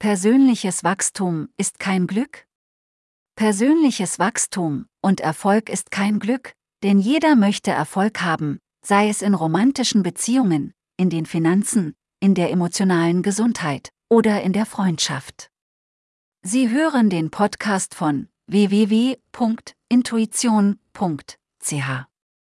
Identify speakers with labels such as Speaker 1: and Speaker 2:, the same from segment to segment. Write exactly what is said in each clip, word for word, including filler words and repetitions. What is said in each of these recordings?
Speaker 1: Persönliches Wachstum ist kein Glück? Persönliches Wachstum und Erfolg ist kein Glück, denn jeder möchte Erfolg haben, sei es in romantischen Beziehungen, in den Finanzen, in der emotionalen Gesundheit oder in der Freundschaft. Sie hören den Podcast von w w w punkt intuition punkt c h.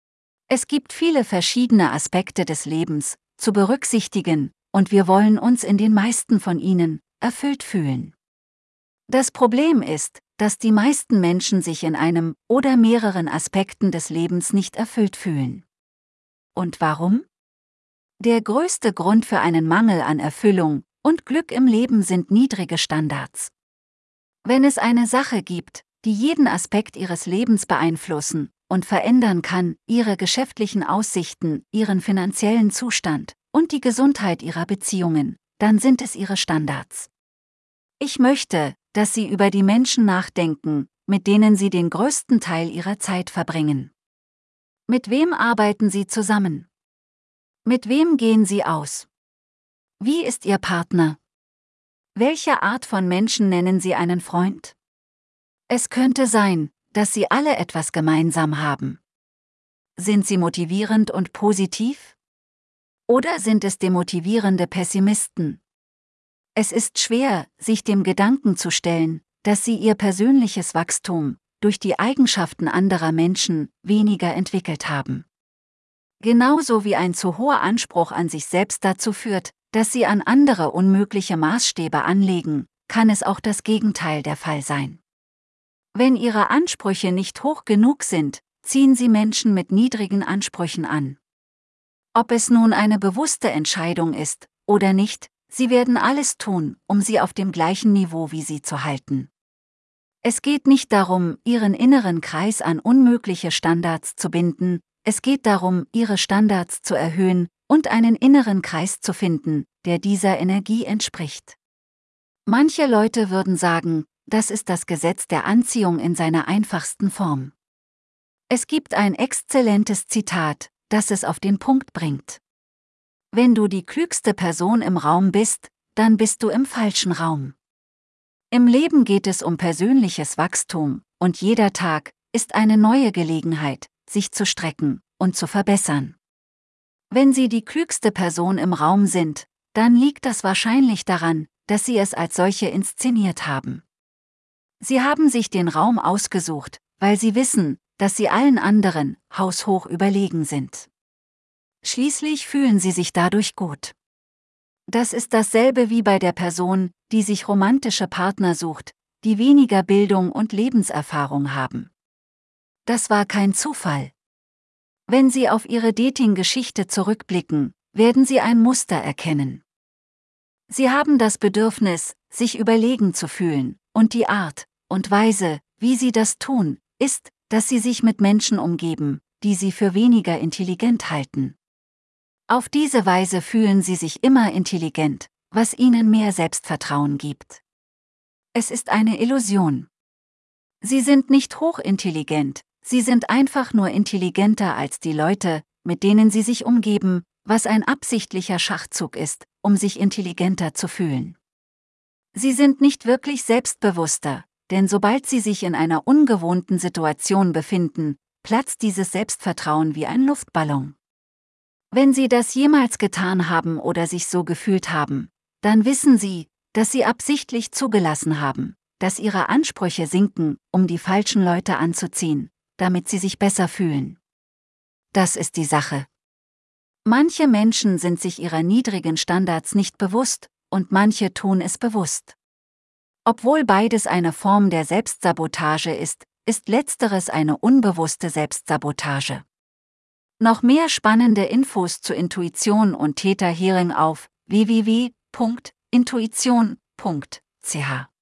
Speaker 1: Es gibt viele verschiedene Aspekte des Lebens zu berücksichtigen, und wir wollen uns in den meisten von ihnen erfüllt fühlen. Das Problem ist, dass die meisten Menschen sich in einem oder mehreren Aspekten des Lebens nicht erfüllt fühlen. Und warum? Der größte Grund für einen Mangel an Erfüllung und Glück im Leben sind niedrige Standards. Wenn es eine Sache gibt, die jeden Aspekt ihres Lebens beeinflussen und verändern kann, ihre geschäftlichen Aussichten, ihren finanziellen Zustand und die Gesundheit ihrer Beziehungen, dann sind es ihre Standards. Ich möchte, dass Sie über die Menschen nachdenken, mit denen Sie den größten Teil Ihrer Zeit verbringen. Mit wem arbeiten Sie zusammen? Mit wem gehen Sie aus? Wie ist Ihr Partner? Welche Art von Menschen nennen Sie einen Freund? Es könnte sein, dass Sie alle etwas gemeinsam haben. Sind sie motivierend und positiv? Oder sind es demotivierende Pessimisten? Es ist schwer, sich dem Gedanken zu stellen, dass Sie Ihr persönliches Wachstum durch die Eigenschaften anderer Menschen weniger entwickelt haben. Genauso wie ein zu hoher Anspruch an sich selbst dazu führt, dass Sie an andere unmögliche Maßstäbe anlegen, kann es auch das Gegenteil der Fall sein. Wenn Ihre Ansprüche nicht hoch genug sind, ziehen Sie Menschen mit niedrigen Ansprüchen an. Ob es nun eine bewusste Entscheidung ist oder nicht, Sie werden alles tun, um sie auf dem gleichen Niveau wie Sie zu halten. Es geht nicht darum, Ihren inneren Kreis an unmögliche Standards zu binden, es geht darum, Ihre Standards zu erhöhen und einen inneren Kreis zu finden, der dieser Energie entspricht. Manche Leute würden sagen, das ist das Gesetz der Anziehung in seiner einfachsten Form. Es gibt ein exzellentes Zitat, das es auf den Punkt bringt. Wenn du die klügste Person im Raum bist, dann bist du im falschen Raum. Im Leben geht es um persönliches Wachstum, und jeder Tag ist eine neue Gelegenheit, sich zu strecken und zu verbessern. Wenn Sie die klügste Person im Raum sind, dann liegt das wahrscheinlich daran, dass Sie es als solche inszeniert haben. Sie haben sich den Raum ausgesucht, weil Sie wissen, dass Sie allen anderen haushoch überlegen sind. Schließlich fühlen Sie sich dadurch gut. Das ist dasselbe wie bei der Person, die sich romantische Partner sucht, die weniger Bildung und Lebenserfahrung haben. Das war kein Zufall. Wenn Sie auf Ihre Dating-Geschichte zurückblicken, werden Sie ein Muster erkennen. Sie haben das Bedürfnis, sich überlegen zu fühlen, und die Art und Weise, wie Sie das tun, ist, dass Sie sich mit Menschen umgeben, die Sie für weniger intelligent halten. Auf diese Weise fühlen Sie sich immer intelligent, was Ihnen mehr Selbstvertrauen gibt. Es ist eine Illusion. Sie sind nicht hochintelligent, Sie sind einfach nur intelligenter als die Leute, mit denen Sie sich umgeben, was ein absichtlicher Schachzug ist, um sich intelligenter zu fühlen. Sie sind nicht wirklich selbstbewusster, denn sobald Sie sich in einer ungewohnten Situation befinden, platzt dieses Selbstvertrauen wie ein Luftballon. Wenn Sie das jemals getan haben oder sich so gefühlt haben, dann wissen Sie, dass Sie absichtlich zugelassen haben, dass Ihre Ansprüche sinken, um die falschen Leute anzuziehen, damit Sie sich besser fühlen. Das ist die Sache. Manche Menschen sind sich ihrer niedrigen Standards nicht bewusst, und manche tun es bewusst. Obwohl beides eine Form der Selbstsabotage ist, ist letzteres eine unbewusste Selbstsabotage. Noch mehr spannende Infos zu Intuition und Theta Healing auf w w w punkt intuition punkt c h.